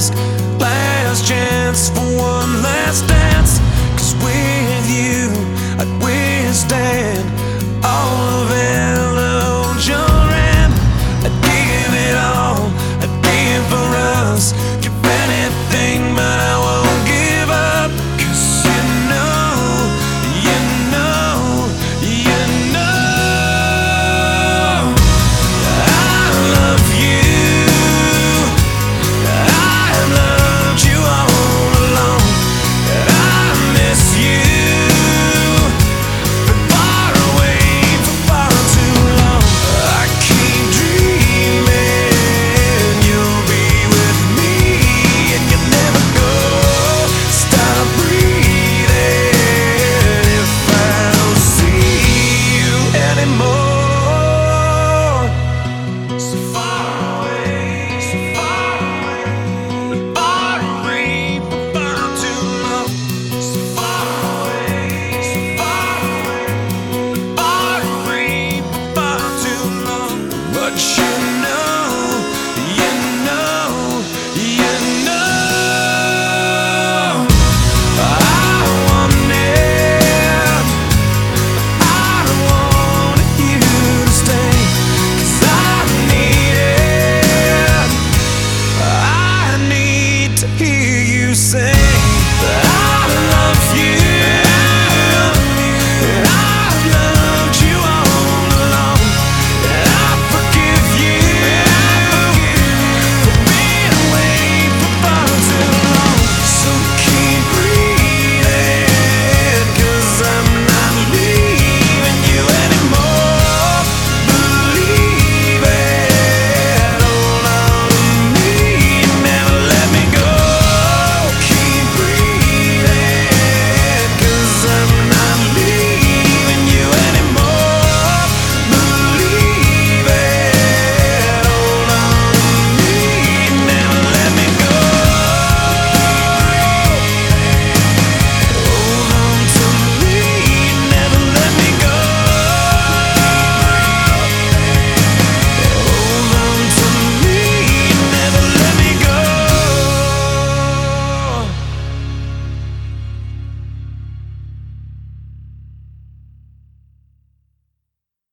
ask. Last chance for one last dance. 'Cause with you I'd withstand all of illusion. I'd give it all, I'd give for us. Give anything, but I won't give up. 'Cause you know, you know, you know I love you. I've loved you all along, and I miss you. Been far away for far too long. I keep dreaming you'll be with me, and you never go. Stop breathing if I don't see you anymore. So far away, so far away, but far away for far too long. So far away, so far away, but far away for far too long. But you